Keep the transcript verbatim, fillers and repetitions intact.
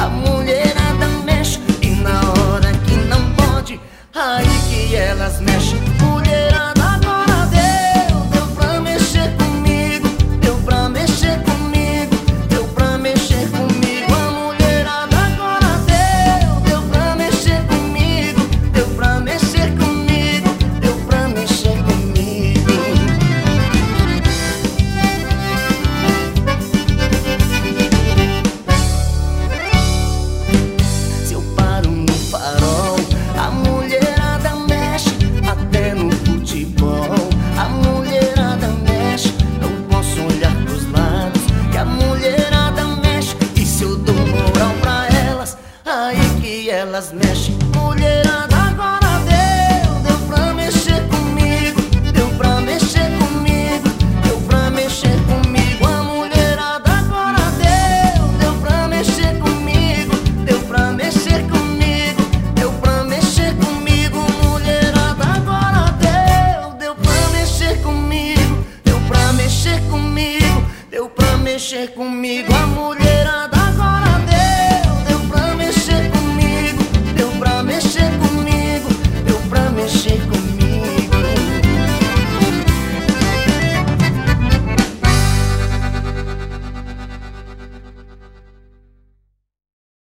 a mulherada mexe. E na hora que não pode, aí que elas mexem. Mulherada agora deu, deu pra mexer comigo, deu pra mexer comigo, deu pra mexer comigo. A mulherada agora deu, deu pra mexer comigo, deu pra mexer comigo, deu pra mexer comigo. Se eu paro no farol, a mulherada mexe. Até no futebol, a mulherada mexe. Não posso olhar pros lados, que a mulherada mexe. E se eu dou moral pra elas, aí que elas mexem. Mulher